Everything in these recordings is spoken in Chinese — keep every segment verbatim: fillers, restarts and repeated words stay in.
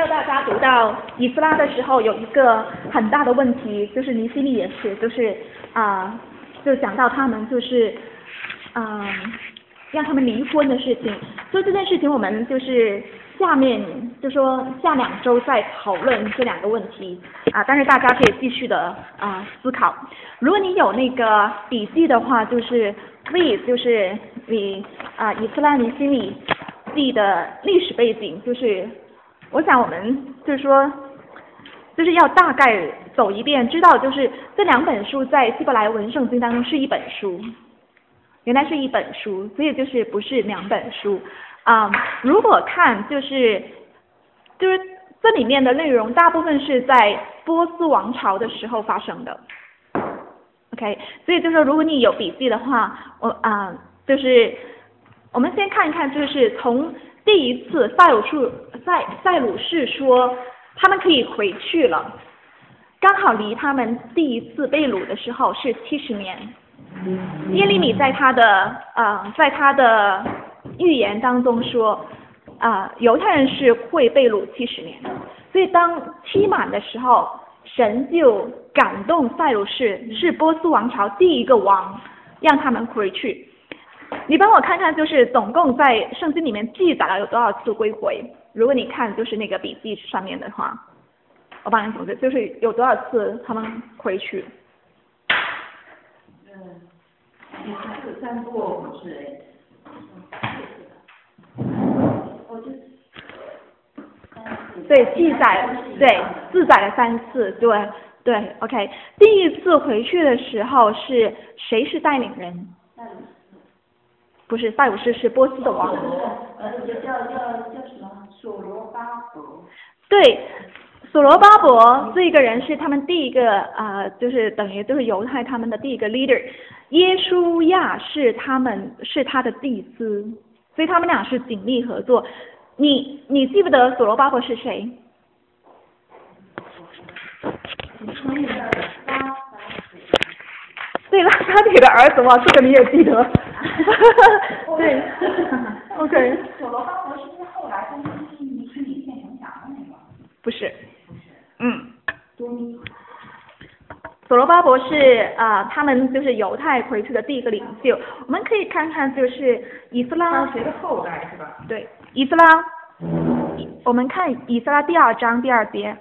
要大家读到以斯拉的时候，有一个很大的问题，就是尼希米也是，就是啊、呃，就讲到他们就是啊、呃，让他们离婚的事情。所以这件事情我们就是下面就说下两周再讨论这两个问题啊，但是大家可以继续的啊、呃、思考。如果你有那个笔记的话，就是 please 就是你啊、呃、以斯拉尼希米记的历史背景，就是我想我们就是说就是要大概走一遍，知道就是这两本书在希伯来文圣经当中是一本书，原来是一本书，所以就是不是两本书啊、嗯。如果看就是就是这里面的内容大部分是在波斯王朝的时候发生的 ，OK， 所以就是说如果你有笔记的话，我啊、呃、就是我们先看一看，就是从第一次塞鲁士塞塞鲁士说他们可以回去了，刚好离他们第一次被掳的时候是七十年。耶利米在他的呃在他的预言当中说，啊、呃、犹太人是会被掳七十年，所以当期满的时候，神就感动塞鲁士，是波斯王朝第一个王，让他们回去。你帮我看看，就是总共在圣经里面记载了有多少次归回？如果你看就是那个笔记上面的话，我帮你总结，就是有多少次他们回去。 嗯，你看这三部不是，我就对，记载对记载了三次，对对 ，OK。第一次回去的时候是谁是带领人？不是塞鲁士，是波斯的王。 呃，叫叫叫什么？所罗巴伯。 对，所罗巴伯这个人是他们第一个啊、呃，就是等于就是犹太他们的第一个 leader。耶稣亚是他们是他的祭司，所以他们俩是紧密合作。你你记不得所罗巴伯是谁？对，拉撒铁的儿子哇，这个你也记得。对，OK。 所罗巴伯是不是后来跟尼尼希米变成啥的那个？ 不是。 不是。 嗯。 多尼。 所罗巴伯是啊、呃，他们就是犹太回去的第一个领袖。我们可以看看，就是以斯拉谁的后代是吧？ 对，以斯拉。我们看以斯拉第二章第二节。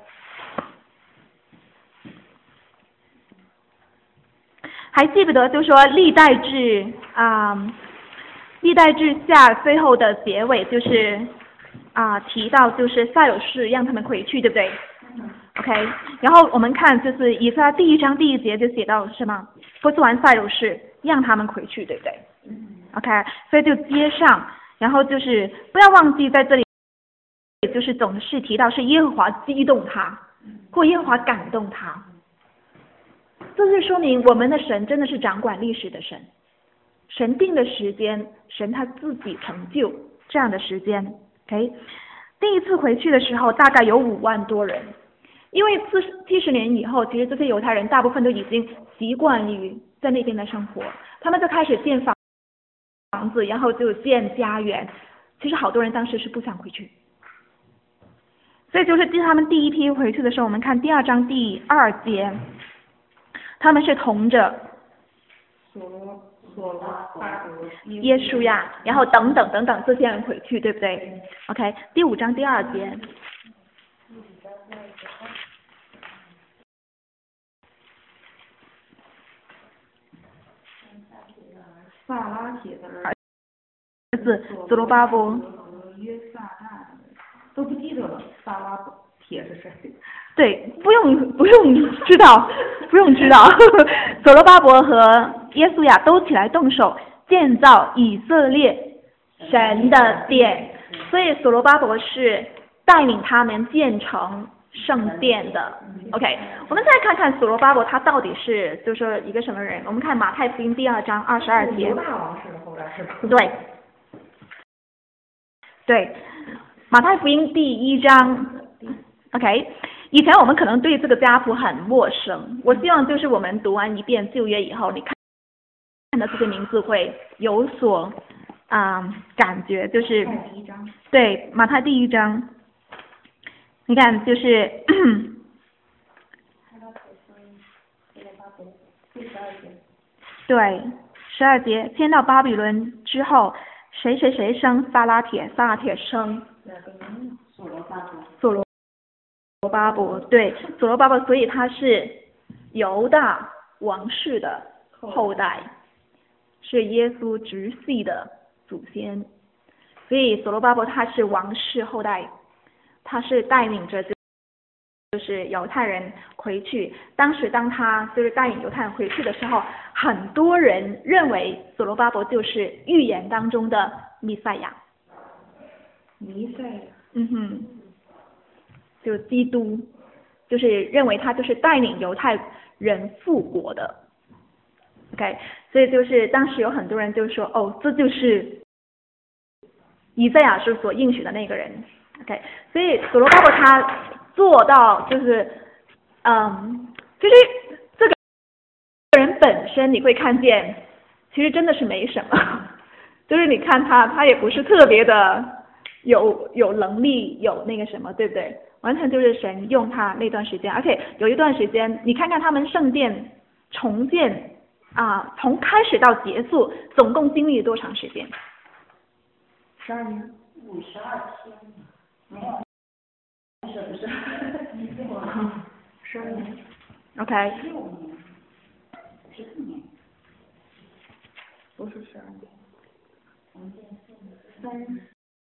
还记不得就说历代志啊、呃，历代志下最后的结尾就是啊、呃、提到就是塞鲁士让他们回去，对不对？ 嗯。 OK， 然后我们看就是以斯拉第一章第一节就写到什么？波斯王塞鲁士让他们回去，对不对？ 嗯。 OK， 所以就接上，然后就是不要忘记在这里，就是总是提到是耶和华激动他，或耶和华感动他。这是说明我们的神真的是掌管历史的神，神定的时间，神他自己成就这样的时间。OK， 第一次回去的时候大概有五万多人，因为四七十年以后，其实这些犹太人大部分都已经习惯于在那边的生活，他们就开始建房房子，然后就建家园。其实好多人当时是不想回去，所以就是他们第一批回去的时候，我们看第二章第二节。他们是同着所罗所罗巴伯、 耶稣呀，然后等等等等这些人回去，对不对 ？OK， 第五章第二节。 萨拉铁的儿子所罗巴伯。 约萨大都不记得了，萨拉铁是谁？ 对，不用不用知道，不用知道。所罗巴伯和耶稣亚都起来动手建造以色列神的殿，所以所罗巴伯是带领他们建成圣殿的。OK， 我们再看看所罗巴伯他到底是就是说一个什么人？我们看马太福音第二章二十二节。 犹大王室的后代是吧？ 对，对，马太福音第一章。OK。以前我们可能对这个家谱很陌生，我希望就是我们读完一遍旧约以后，你看看到这些名字会有所啊、呃、感觉，就是对马太第一章， 你看就是。对，十二节迁到巴比伦之后，谁谁谁生撒拉铁，撒拉铁生所罗巴伯。 所罗巴伯，对，所罗巴伯，所以他是犹大王室的后代，是耶稣直系的祖先，所以所罗巴伯他是王室后代，他是带领着就。就是犹太人回去，当时当他就是带领犹太人回去的时候，很多人认为所罗巴伯就是预言当中的弥赛亚。 弥赛亚。 嗯哼，就基督，就是认为他就是带领犹太人复国的。OK， 所以就是当时有很多人就说，哦，这就是以赛亚书所应许的那个人。OK， 所以所罗巴伯他。做到就是，嗯，其实这个人本身你会看见，其实真的是没什么，就是你看他，他也不是特别的有有能力，有那个什么，对不对？完全就是神用他那段时间，而且有一段时间，你看看他们圣殿重建啊，从开始到结束，总共经历了多长时间？ 十二年，五十二天，没有。是不是？十二年。 OK。 六年。十四年。不是十二年。三。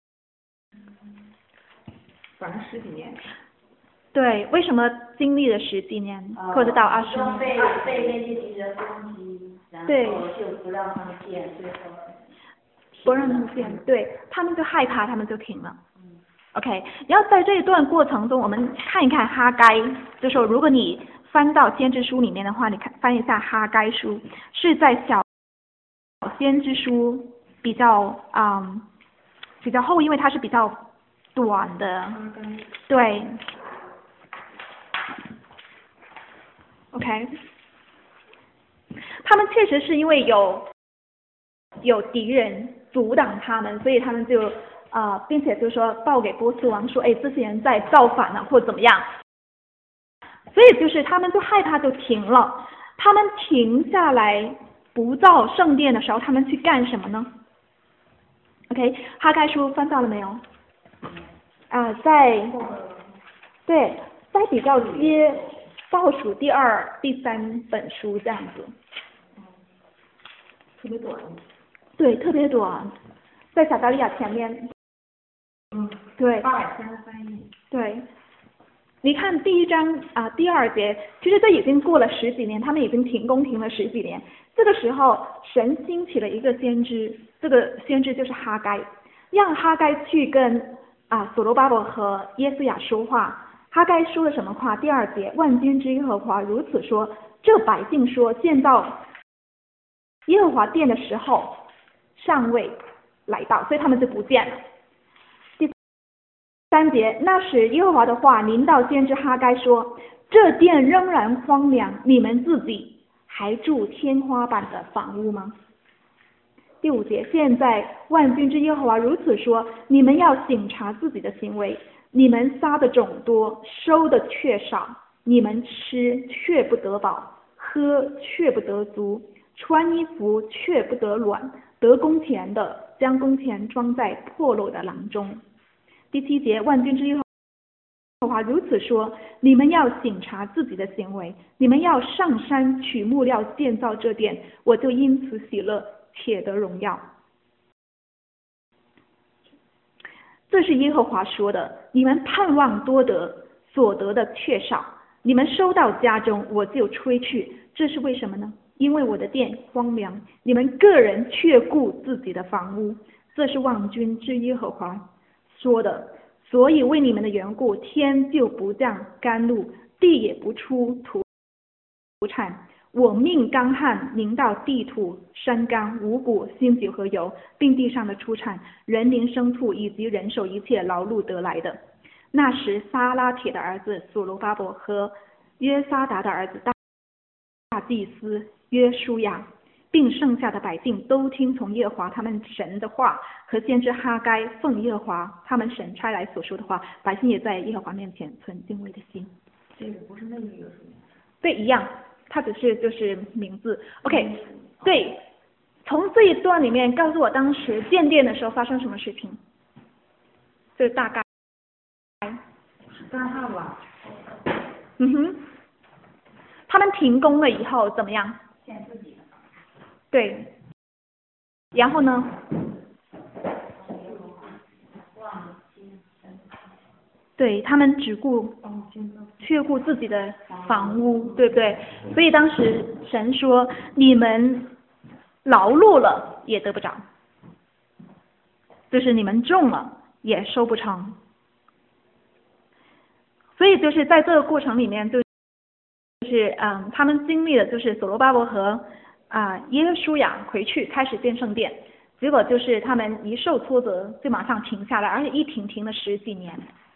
反正十几年。 对，为什么经历了十几年，呃、或者到二十年？ 被被那些敌人攻击，然后就不让他们建，最后。 不让他们建，对他们就害怕，他们就停了。OK， 然后在这一段过程中，我们看一看哈该，就说如果你翻到先知书里面的话，你看翻一下哈该书，是在小先知书比较嗯比较后，因为它是比较短的，对 ，OK， 他们确实是因为有有敌人阻挡他们，所以他们就。啊、呃，并且就说报给波斯王说，哎，这些人在造反了，或怎么样，所以就是他们就害怕就停了。他们停下来不造圣殿的时候，他们去干什么呢 ？OK， 哈该书翻到了没有？啊、呃，在对，在比较接倒数第二、第三本书这样子， 特别短。 对，特别短，在撒迦利亚前面。 嗯， 对， 八百三十三页。 对，你看第一章啊、呃，第二节，其实这已经过了十几年，他们已经停工停了十几年。这个时候，神兴起了一个先知，这个先知就是哈该，让哈该去跟啊、呃、所罗巴伯和耶稣亚说话。哈该说了什么话？第二节，万军之耶和华如此说：这百姓说，建造耶和华殿的时候尚未来到，所以他们就不见了。三节，那时耶和华的话临到先知哈该说：这殿仍然荒凉，你们自己还住天花板的房屋吗？第五节，现在万军之耶和华如此说：你们要省察自己的行为，你们撒的种多，收的却少，你们吃却不得饱，喝却不得足，穿衣服却不得暖，得工钱的将工钱装在破漏的囊中。第七节，万军之耶和华如此说：你们要省察自己的行为，你们要上山取木料建造这殿，我就因此喜乐，且得荣耀。这是耶和华说的。你们盼望多得，所得的却少；你们收到家中，我就吹去。这是为什么呢？因为我的殿荒凉，你们个人却顾自己的房屋。这是万军之耶和华说的。所以为你们的缘故，天就不降甘露，地也不出土产。我命干旱临到地土、山冈、五谷、新酒和油，并地上的出产，人灵、牲畜以及人手一切劳碌得来的。那时撒拉铁的儿子所罗巴伯和约沙达的儿子大祭司约书亚并剩下的百姓都听从耶和华他们神的话，和先知哈该奉耶和华他们神差来所说的话，百姓也在耶和华面前存敬畏的心。 这个不是那个约书亚。 对，一样，它只是就是名字。OK， 对，从这一段里面告诉我当时建殿的时候发生什么事情，这大概。 干旱吧。 嗯哼，他们停工了以后怎么样？ 建自己的。 对，然后呢？对，他们只顾却顾自己的房屋，对不对？所以当时神说：“你们劳碌了也得不着，就是你们种了也收不成。”所以就是在这个过程里面，就是嗯，他们经历的就是所罗巴伯和啊、呃、耶书亚回去开始建圣殿，结果就是他们一受挫折就马上停下来，而且一停停了十几年，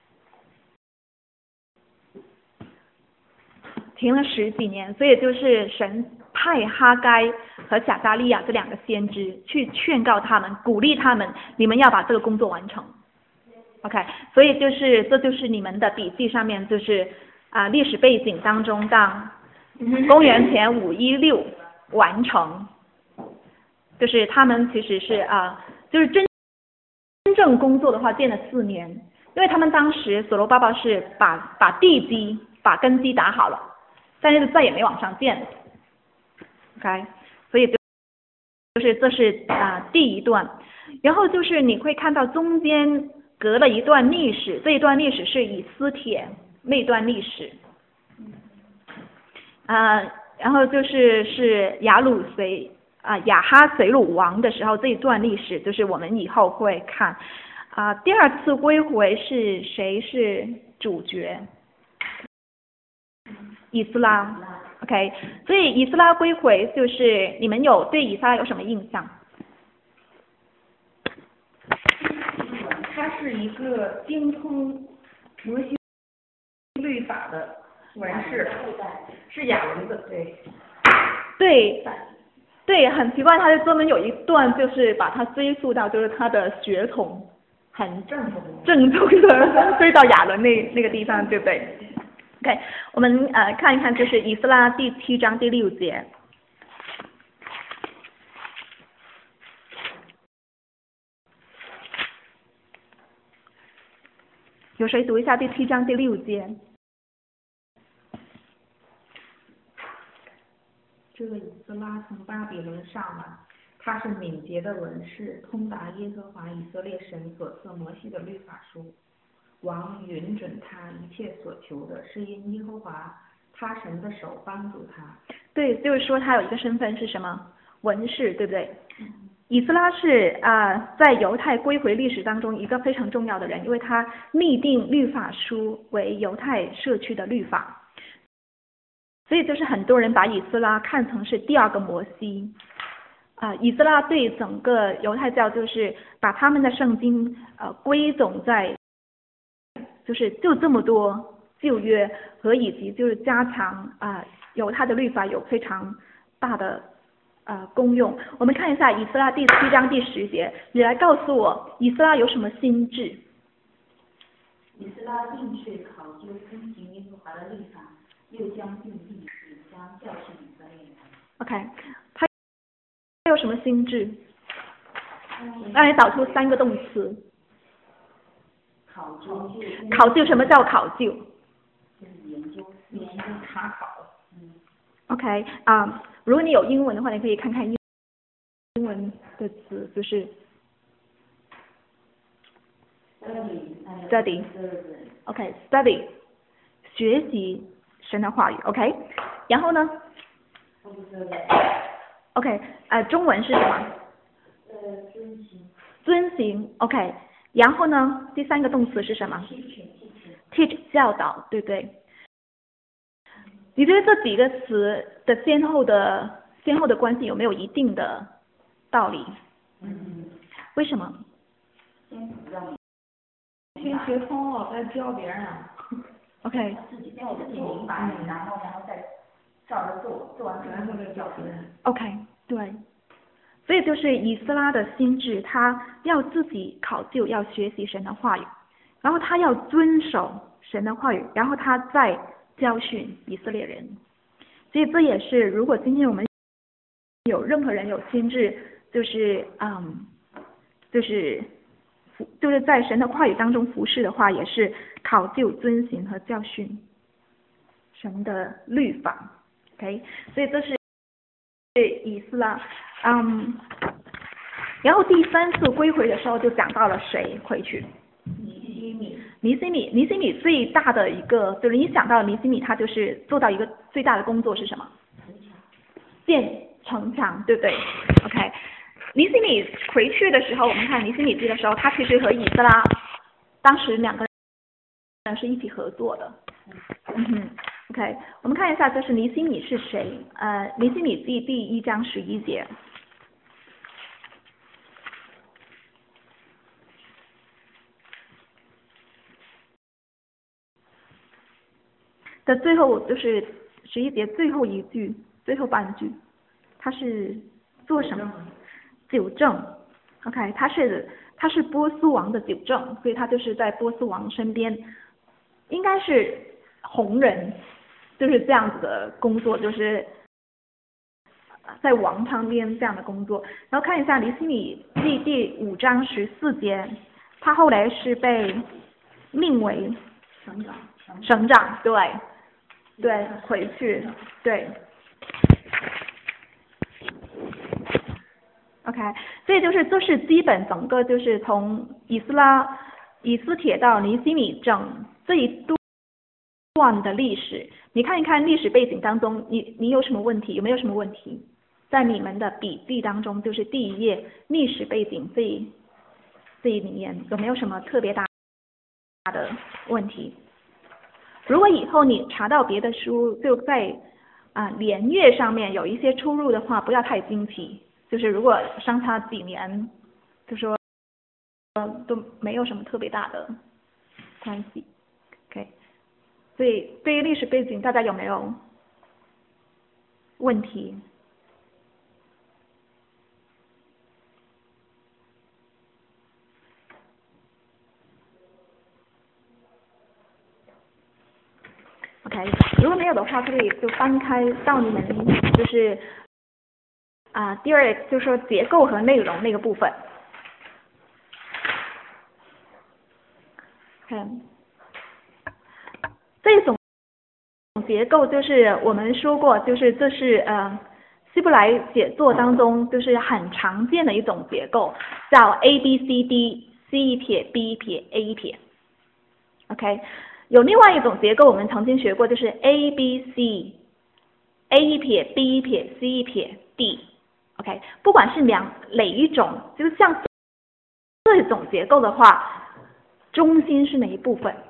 停了十几年，所以就是神派哈该和撒迦利亚这两个先知去劝告他们，鼓励他们，你们要把这个工作完成。OK， 所以就是这就是你们的笔记上面就是啊、呃、历史背景当中当公元前五一六完成，就是他们其实是啊、呃、就是真真正工作的话建了四年，因为他们当时所罗巴伯是把把地基把根基打好了，但是再也没往上建。OK， 所以就就是这是啊、呃、第一段，然后就是你会看到中间。隔了一段历史，这一段历史是以斯帖那段历史，啊、呃，然后就是是亚鲁随啊、呃、亚哈随鲁王的时候这一段历史，就是我们以后会看啊、呃。第二次归回是谁是主角？以斯拉 ，OK， 所以以斯拉归回就是你们有对以斯拉有什么印象？ 他是一个精通摩西律法的文士，是亚伦的，对。 对，对，很奇怪，他就专门有一段就是把他追溯到就是他的血统很正宗正宗的追到亚伦那那个地方，对不对 ？OK， 我们呃看一看就是以斯拉第七章第六节。有谁读一下第七章第六节？ 这个以斯拉从巴比伦上来，他是敏捷的文士，通达耶和华以色列神所赐摩西的律法书。王允准他一切所求的，是因耶和华他神的手帮助他。 对，就是说他有一个身份是什么？文士，对不对？以斯拉是啊、呃，在犹太归回历史当中一个非常重要的人，因为他拟定律法书为犹太社区的律法，所以就是很多人把以斯拉看成是第二个摩西。啊、呃，以斯拉对整个犹太教就是把他们的圣经呃归总在，就是就这么多旧约和以及就是加强啊、呃、犹太的律法有非常大的。呃，功用。我们看一下以斯拉第七章第十节，你来告诉我以斯拉有什么心智？ 以斯拉定是考究遵行耶和华的律法，又将定历史，将教训以色列人。 OK， 他有什么心智？让你导出三个动词。 考究。 考究，什么叫考究？ 就是研究、研究、查考。嗯。 OK 啊、uh, 如果你有英文的话，你可以看看英英文的词，就是 study OK study 学习神的话语 OK， 然后呢 OK 呃中文是什么？ 呃遵行。 遵行 OK， 然后呢第三个动词是什么 ？teach 教导，对不对？你觉得这几个词的先后的先后的关系有没有一定的道理？ 嗯。 为什么？ 先学通了，再教别人。 OK。 自己要自己明白，然后然后再照着做，做完之后再教别人。 OK， 对，所以就是以斯拉的心智，他要自己考究，要学习神的话语，然后他要遵守神的话语，然后他再教训以色列人。所以这也是，如果今天我们有任何人有心智，就是嗯，就是服，就是在神的话语当中服侍的话，也是考究、遵行和教训神的律法。OK， 所以这是以斯拉，嗯，然后第三次归回的时候就讲到了谁回去？ 尼希米。 尼希米，尼希米最大的一个就是你想到尼希米，他就是做到一个最大的工作是什么？建城墙，对不对 ？OK， 尼希米回去的时候，我们看尼希米记的时候，他其实和以斯拉当时两个人是一起合作的。嗯哼 ，OK， 我们看一下，就是尼希米是谁？呃，尼希米记第一章十一节。的最后就是十一节最后一句，最后半句，他是做什么？九正 ，OK， 他是他是波斯王的九正，所以他就是在波斯王身边，应该是红人，就是这样子的工作，就是在王旁边这样的工作。然后看一下尼希米记第五章十四节，他后来是被命为省长。 省长，对。对，回去，对 ，OK， 所以就是这是基本整个就是从以斯拉、以斯帖到尼希米整这一段的历史，你看一看历史背景当中，你你有什么问题？有没有什么问题？在你们的笔记当中，就是第一页历史背景这一这一里面有没有什么特别大的问题？如果以后你查到别的书，就在啊、呃、年月上面有一些出入的话，不要太惊奇。就是如果相差几年，就说呃都没有什么特别大的关系。OK， 所以对于历史背景，大家有没有问题？OK， 如果没有的话，可以就翻开到你们就是啊、呃、第二就是说结构和内容那个部分。OK， 这种结构就是我们说过，就是这是呃希伯来写作当中就是很常见的一种结构，叫 A B C D，C 一撇 B 一撇 A 一撇。OK。有另外一种结构，我们曾经学过，就是 A B C，A 一撇 B 一撇 C 一撇 D，OK， 不管是两哪一种，就是像这种结构的话，中心是哪一部分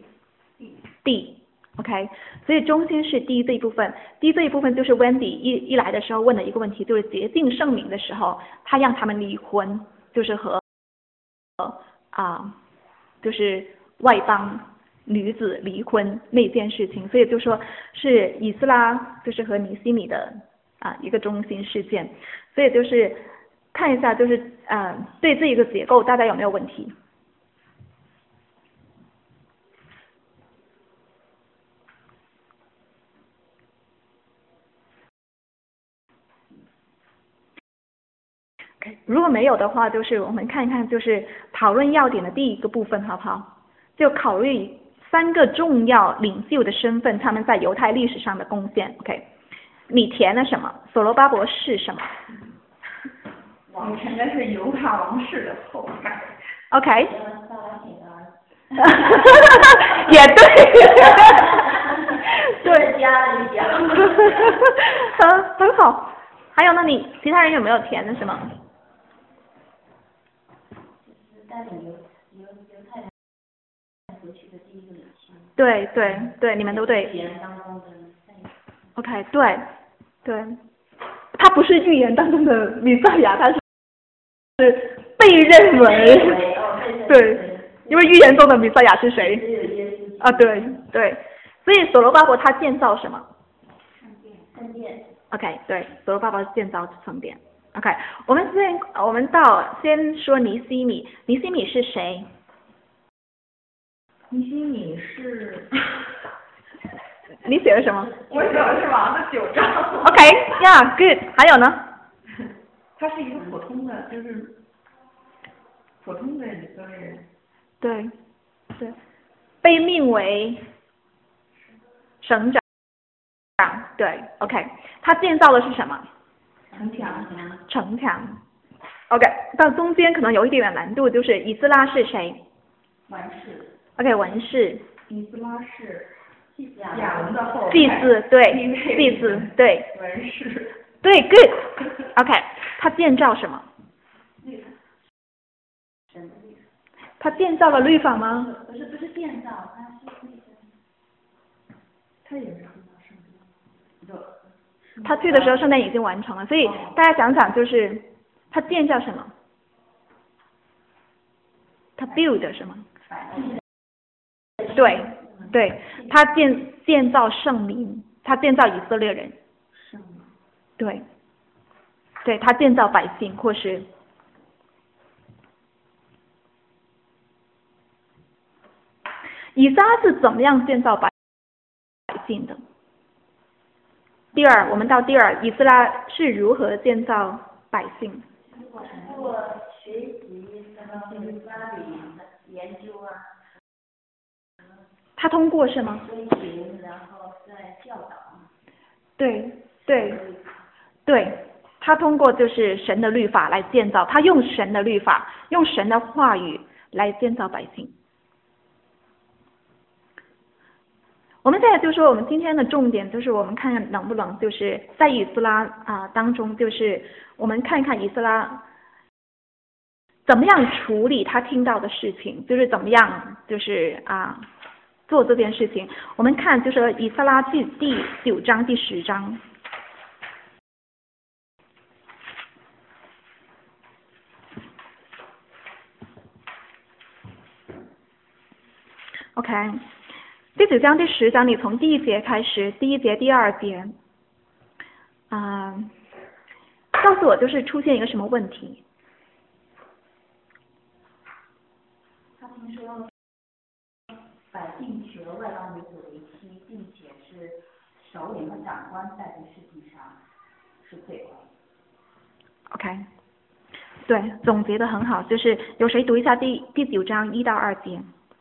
？D，OK， 所以中心是 D 这一部分 ，D 这一部分就是 Wendy 一一来的时候问的一个问题，就是洁净圣名的时候，他让他们离婚，就是和啊、呃，就是外邦女子离婚那件事情，所以就说是以斯拉就是和尼希米的啊一个中心事件，所以就是看一下就是呃对这一个结构大家有没有问题？OK， 如果没有的话，就是我们看一看就是讨论要点的第一个部分好不好？就考虑三个重要领袖的身份，他们在犹太历史上的贡献。OK， 你填了什么？所罗巴伯是什么？ 我填的是犹大王室的后代。 OK。也对。对。 加了一加。 很很好。还有，那你其他人有没有填的什么？ 就是带领犹犹犹太人回去的第一个领袖。 对对对，你们都对。 预言当中的。 OK， 对对，他不是预言当中的弥赛亚，他是是被认为。对，因为预言中的弥赛亚是谁？啊，对对，所以所罗巴伯他建造什么？ 看见看见。 OK， 对，所罗巴伯建造圣殿。OK， 我们先我们到先说尼西米，尼西米是谁？ 尼西米是， 你写的什么？ 我写的是王的九章。 OK， 呀、yeah, ，good， 还有呢？ 他是一个普通的，就是普通的以色列人。 对，对，被命为省长。对 ，OK， 他建造的是什么？ 城墙。 城墙。OK， 到中间可能有一点点难度，就是以斯拉是谁？ 文士。 OK， 文士。 以斯拉是亚伦的后代。 祭司，对，祭司，对。 文士。 对 ，good。OK， 他建造什么？ 律法。神的律法。 他建造了律法吗？ 不是不是建造，他是那个。 他也是建造圣殿。 他去的时候，圣殿已经完成了，所以大家想想，就是他建造什么？他 build 什么？对对，他建建造圣民，他建造以色列人。 圣民。 对，对他建造百姓，或是以撒是怎么样建造百姓的？第二，我们到第二，以斯拉是如何建造百姓？ 通过学习那个拉比研究啊。 他通过是吗？ 追寻，然后再教导。 对对对，他通过就是神的律法来建造，他用神的律法，用神的话语来建造百姓。我们现在就说，我们今天的重点就是我们看看能不能就是在以斯拉啊、呃、当中，就是我们看看以斯拉怎么样处理他听到的事情，就是怎么样就是啊、呃、做这件事情。我们看就是以斯拉记第九章第十章。OK。第九章第十章，你从第一节开始，第一节、第二节，啊、呃，告诉我就是出现一个什么问题？ 他听说百姓娶了外邦女子为妻，并且是首领和长官在这事情上是罪过。 OK， 对，总结的很好，就是有谁读一下第第九章一到二节？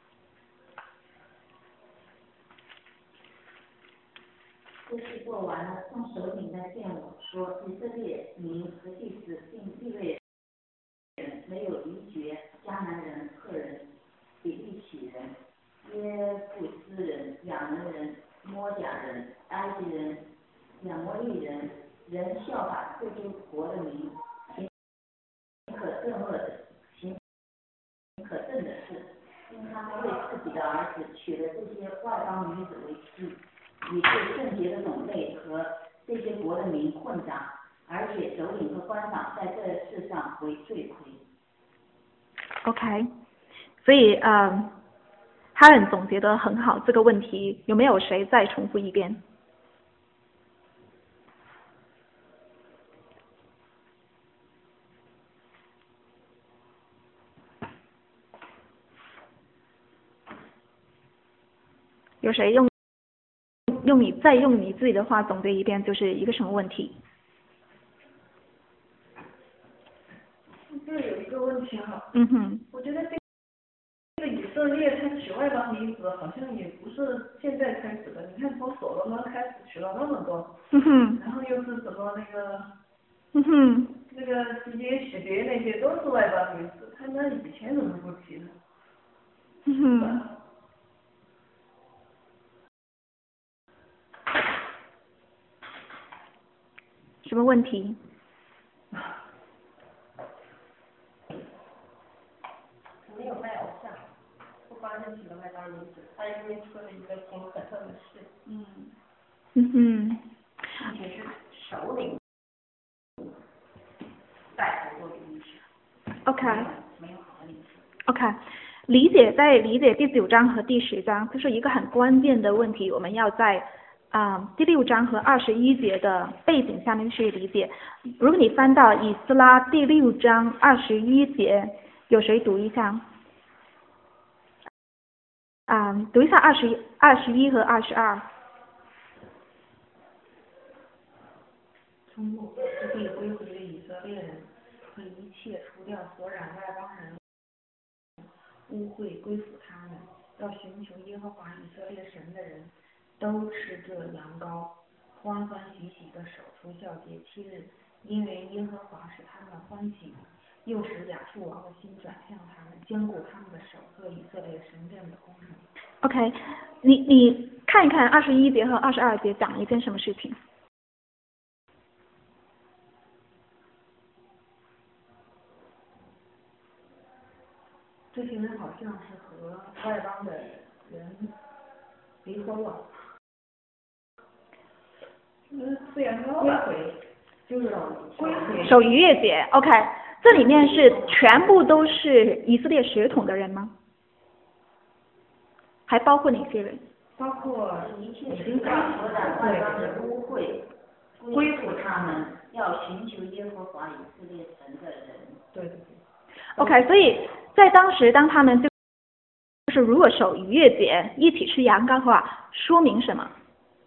这事做完了，众首领来见我说，以色列民和祭司并利未人没有离绝迦南人、赫人、比利洗人、耶布斯人、亚门人、摩甲人、埃及人、亚摩利人，人效法这些国的民，行可憎恶的，行可憎的事，因他们为自己的儿子娶了这些外邦女子为妻。与这圣洁的种类和这些国的民混杂，而且首领和官长在这事上为罪魁。 OK， 所以呃，哈伦总结得很好，这个问题有没有谁再重复一遍？有谁用？用你再用你自己的话总结一遍，就是一个什么问题？ 这有一个问题哈， 嗯哼， 我觉得这个以色列他娶外邦女子好像也不是现在开始的，你看从所罗门开始娶了那么多， 嗯哼， 然后又是什么那个， 嗯哼， 那个直接许别那些都是外邦女子，他那以前怎么不提呢？ 嗯哼。什么问题？ 没有卖偶像，不光是娶了外邦女子，他因为出了一个挺可恨的事。 嗯。 嗯哼。 并且是首领带头做的意识。 OK。 没有好的理解。 OK， 理解在理解第九章和第十章，这是一个很关键的问题，我们要在啊第六章和二十一节的背景下面去理解。如果你翻到以斯拉第六章二十一节，有谁读一下？啊，读一下二十一、二十一和二十二。 从幕后之地归回以色列人，和一切除掉所染外邦人污秽归附他们，要寻求耶和华以色列神的人，都吃这羊羔，欢欢喜喜的守除孝节七日，因为耶和华使他们欢喜，又使亚述王的心转向他们，坚固他们的手和以色列神殿的工程。 OK， 你你看一看二十一节和二十二节讲了一件什么事情？ 这些人好像是和外邦的人离婚了， 嗯，吃羊羔归吧。 回就是归回。 守逾越节 ，OK， 这里面是全部都是以色列血统的人吗？还包括哪些人？ 包括一切已经除掉所染外邦的污秽归附他们，要寻求耶和华以色列神的人。 对对对。 OK， 所以在当时，当他们就就是如果守逾越节一起吃羊羔的话，说明什么？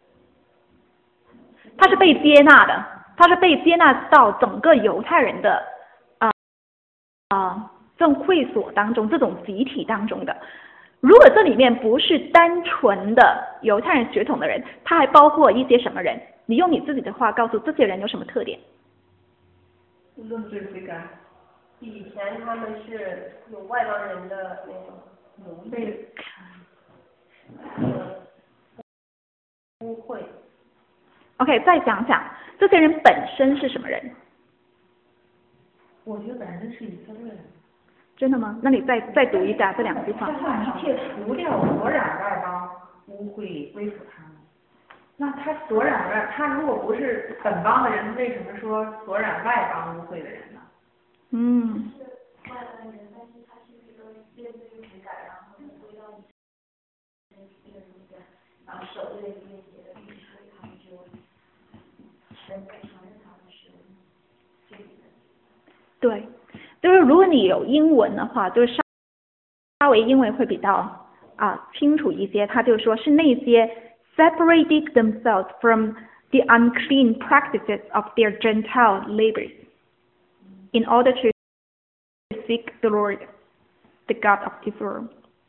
他是被接纳的，他是被接纳到整个犹太人的啊啊这种会所当中，这种集体当中的。如果这里面不是单纯的犹太人血统的人，他还包括一些什么人？你用你自己的话告诉这些人有什么特点？ 认罪悔改。 以前他们是有外邦人的那种奴隶，呃，污秽。 OK， 再想想，这些人本身是什么人？ 我觉得本身是以色列人。 真的吗？那你再再读一下这两句话。 一切除掉所染外邦污秽归附他们。那他所染外，他如果不是本邦的人，为什么说所染外邦污秽的人呢？ 嗯。 外邦人，但是他是一个认罪悔改，然后归到你这个里边，然后守这个约节的律所以他们就神不承认他们是罪人。 对，就是如果你有英文的话，就是稍稍微英文会比较啊清楚一些。他就说是那些 separated themselves from the unclean practices of their Gentile neighbors in order to seek the Lord, the God of Israel。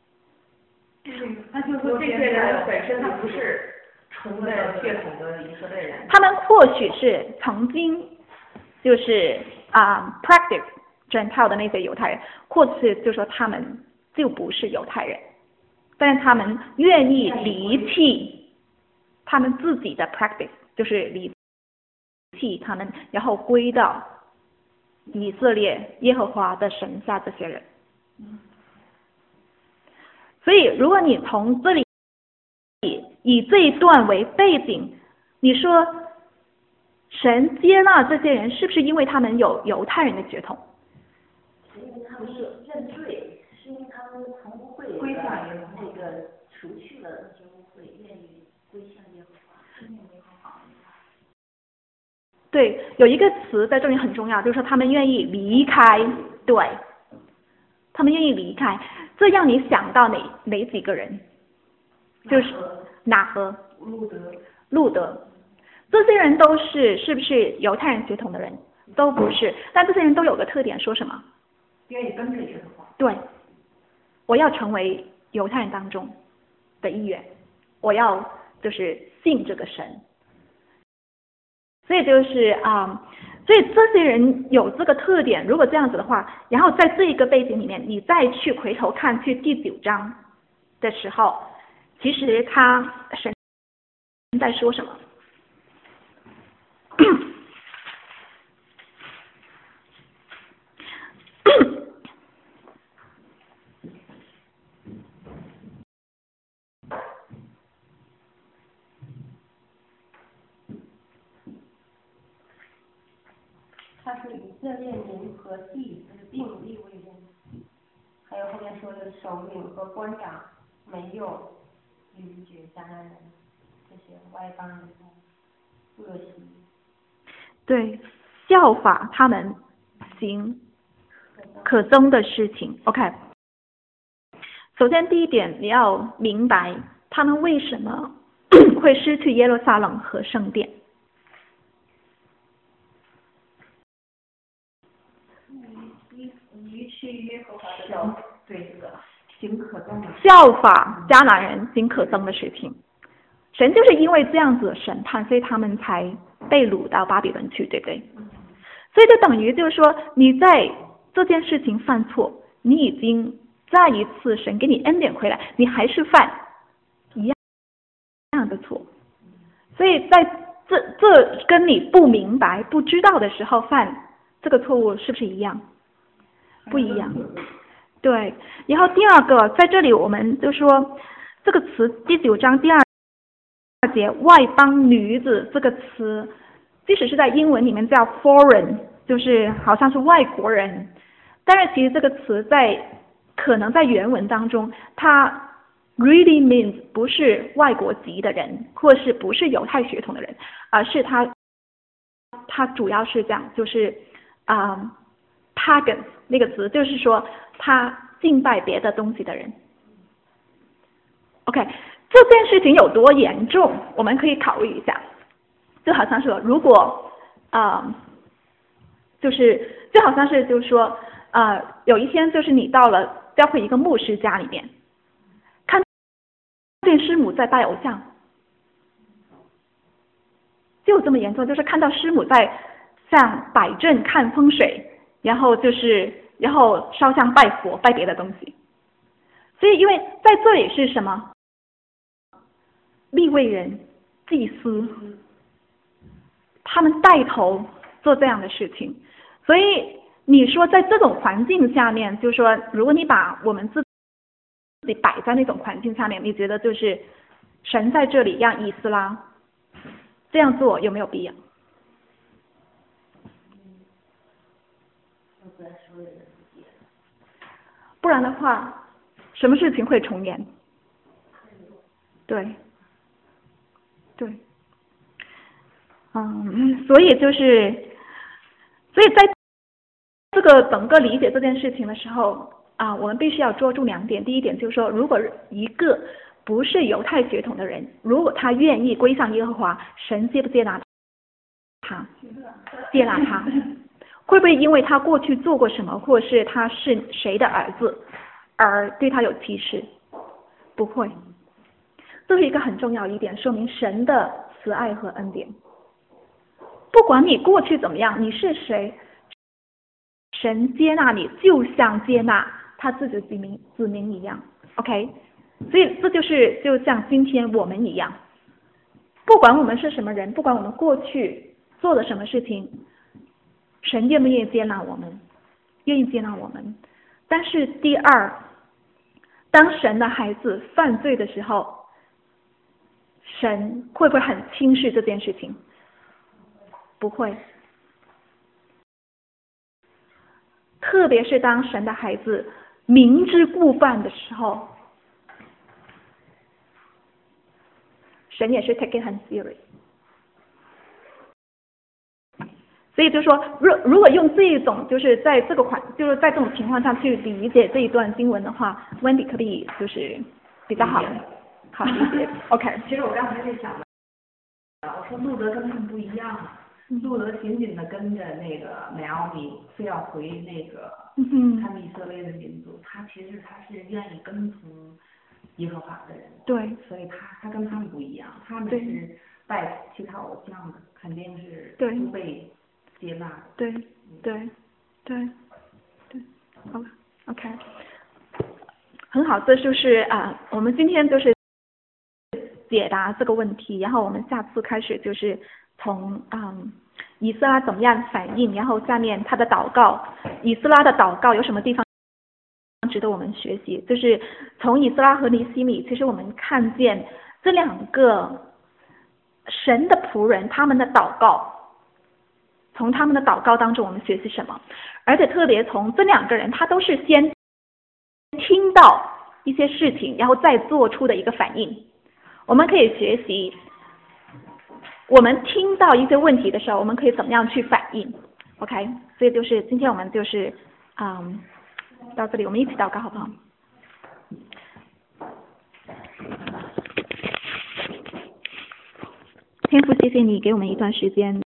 那就是说这些人本身他不是纯的血统的以色列人。 他们或许是曾经就是啊、uh, practice Gentile 的那些犹太人，或是就说他们就不是犹太人，但是他们愿意离弃他们自己的 practice， 就是离弃他们，然后归到以色列耶和华的神下这些人。所以如果你从这里以这一段为背景，你说神接纳这些人是不是因为他们有犹太人的血统？ 是因为他们认罪，是因为他们从污秽归向耶和华， 那个除去了那些污秽，愿意归向耶和华，听命耶和华。 对，有一个词在这里很重要，就是说他们愿意离开，对，他们愿意离开，这让你想到哪哪几个人？就是哪和路德。 路德，这些人都是是不是犹太人血统的人？都不是，但这些人都有个特点，说什么？ 愿意跟着耶和华。 对，我要成为犹太人当中的一员，我要就是信这个神。所以就是啊、嗯，所以这些人有这个特点。如果这样子的话，然后在这一个背景里面，你再去回头看去第九章的时候，其实他神在说什么？ 他说以色列民和祭司并立为人，还有后面说的首领和官长没有逾越迦南人。 这些外邦人的恶习。 对，效法他们行可憎的事情。OK， 首先第一点，你要明白他们为什么会失去耶路撒冷和圣殿。 离弃耶和华的教， 对这个行可憎的效法迦南人行可憎的事情。神就是因为这样子的审判，所以他们才被掳到巴比伦去，对不对？所以就等于就是说，你在这件事情犯错，你已经再一次神给你恩典回来，你还是犯一样一样的错。所以在这这跟你不明白、不知道的时候犯这个错误是不是一样？不一样。对。然后第二个，在这里我们就说这个词，第九章第二节外邦女子这个词，即使是在英文里面叫 foreign， 就是好像是外国人，但是其实这个词在可能在原文当中，它 really means 不是外国籍的人，或是不是犹太血统的人，而是他他主要是讲就是啊、um, pagan 那个词，就是说他敬拜别的东西的人。OK。这件事情有多严重，我们可以考虑一下。就好像说，如果呃，就是就好像是就是说，呃，有一天就是你到了教会一个牧师家里面，看见师母在拜偶像，就这么严重，就是看到师母在像摆阵看风水，然后就是然后烧香拜佛拜别的东西。所以因为在这里是什么？利未人、祭司，他们带头做这样的事情，所以你说在这种环境下面，就是说，如果你把我们自己摆在那种环境下面，你觉得就是神在这里让以斯拉这样做有没有必要？不然的话，什么事情会重演？对。对，嗯，所以就是，所以在这个整个理解这件事情的时候啊，我们必须要捉住两点。第一点就是说，如果一个不是犹太血统的人，如果他愿意归向耶和华，神接不接纳他？接纳他。会不会因为他过去做过什么，或是他是谁的儿子，而对他有歧视？不会。这是一个很重要一点，说明神的慈爱和恩典。不管你过去怎么样，你是谁，神接纳你，就像接纳他自己的子民子民一样。OK， 所以这就是就像今天我们一样，不管我们是什么人，不管我们过去做了什么事情，神愿不愿意接纳我们？愿意接纳我们。但是第二，当神的孩子犯罪的时候，神会不会很轻视这件事情？不会。特别是当神的孩子明知故犯的时候，神也是 take it 很 serious。所以就说，如如果用这一种就是在这个环，就是在这种情况下去理解这一段经文的话 ，Wendy 可以就是比较好。好理解 ，OK。 其实我刚才在想的，我说路德跟他们不一样，路德紧紧的跟着那个美奥米，非要回那个他们以色列的民族，他其实他是愿意跟从耶和华的人。 对。 所以他他跟他们不一样，他们是拜其他偶像的，肯定是不被接纳的。 对对对对，好 ，OK， 很好，这就是啊、呃，我们今天就是解答这个问题，然后我们下次开始就是从嗯以斯拉怎么样反应，然后下面他的祷告，以斯拉的祷告有什么地方值得我们学习？就是从以斯拉和尼希米，其实我们看见这两个神的仆人他们的祷告，从他们的祷告当中我们学习什么？而且特别从这两个人，他都是先到一些事情，然后再做出的一个反应。我们可以学习我们听到一些问题的时候，我们可以怎么样去反应 ？OK， 所以就是今天我们就是嗯到这里，我们一起祷告好不好？天父，谢谢你给我们一段时间。